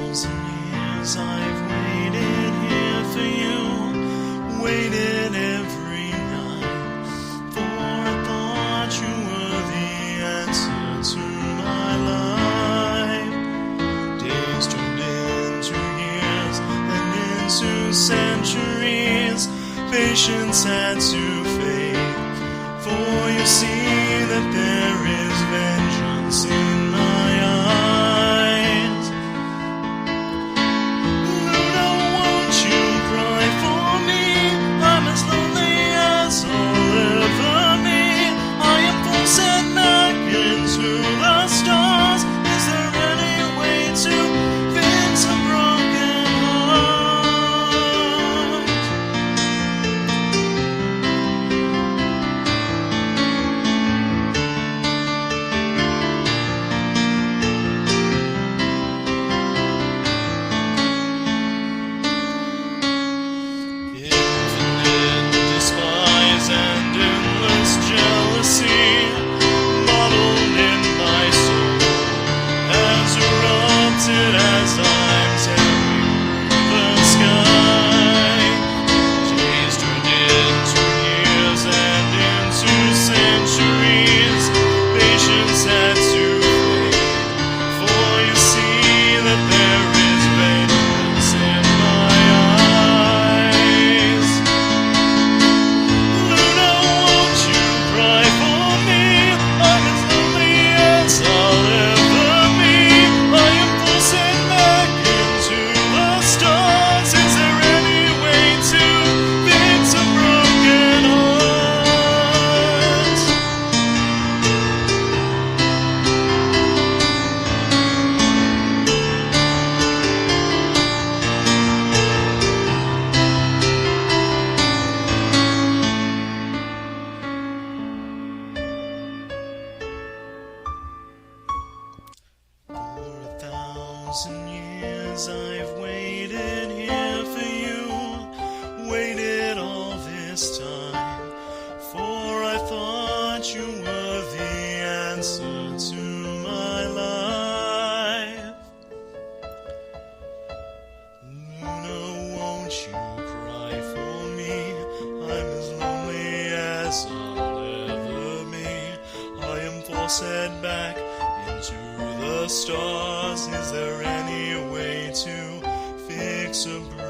thousand years I've waited here for you, waited every night, for I thought you were the answer to my life. Days turned into years and into centuries, patience had to fade, for you see that there is vengeance in my eyes. Luna, won't you cry for me? I'm as lonely as I'll ever be. I am forced back into the stars. Is there any way to fix a broken heart? Infinite despise and endless jealousy, bottled in my soul, has erupted as I'm tearing through the sky. Days turned into years and into centuries, patience had to fade, for you see that there is vengeance in my eyes. Luna, won't you cry for me? I'm as lonely as I'll ever be. I am forced back into the stars. Is there any way to fix a broken heart? For 1,000 years I've waited here for you, waited all this time, for I thought you were the answer to my life. Luna, won't you cry for me? I'm as lonely as I'll ever be. I am forced back into the stars. Is there any way to fix a